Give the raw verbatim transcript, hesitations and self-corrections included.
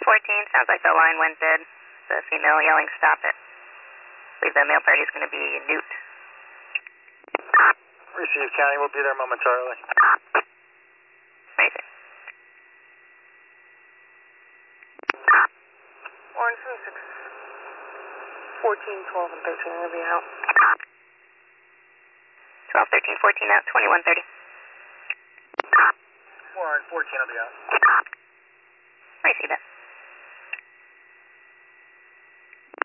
fourteen, sounds like the line went dead. The female yelling, stop it. I believe the male party is going to be Newt. Receive, County, we'll be there momentarily. Amazing. Orange from six, fourteen, twelve, and thirteen will be out. twelve, thirteen, fourteen out, twenty-one thirty. Orange, fourteen will be out. Receive that.